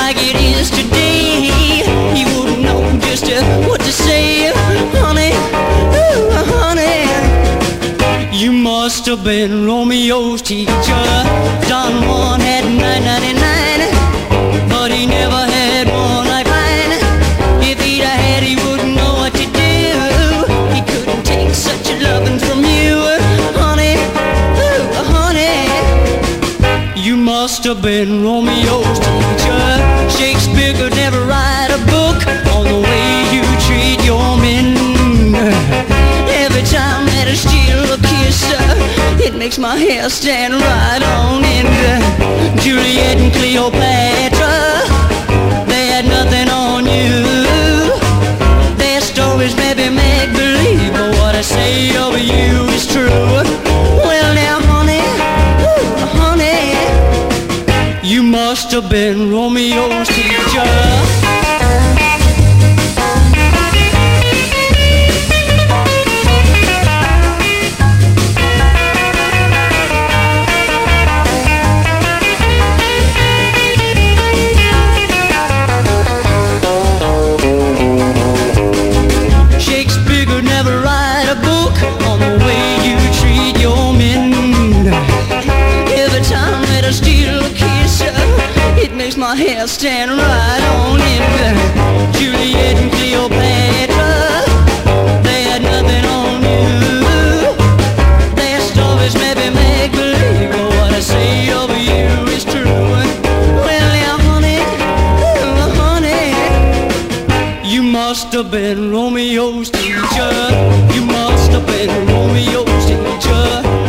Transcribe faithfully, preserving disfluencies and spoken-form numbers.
like it is today. He wouldn't know just uh, what to say. Honey, ooh, honey, you must have been Romeo's teacher. Don Juan had nine ninety-nine, but he never had one like mine. If he'd have had, he wouldn't know what to do. He couldn't take such a loving from you. Honey, ooh, honey, you must have been Romeo's teacher. Shakespeare could never write a book on the way you treat your men. Every time that I steal a kiss, uh, it makes my hair stand right on end. Uh, Juliet and Cleopatra, they had nothing on you. Their stories maybe make believe, but what I say of you is true. Well now, honey, ooh, honey, you must have been Romeo's teacher. My hair stand right on end. Juliet and Cleopatra, they had nothing on you. Their stories maybe make believe, but what I say of you is true. Well now, honey, ooh, honey, you must have been Romeo's teacher. You must have been Romeo's teacher.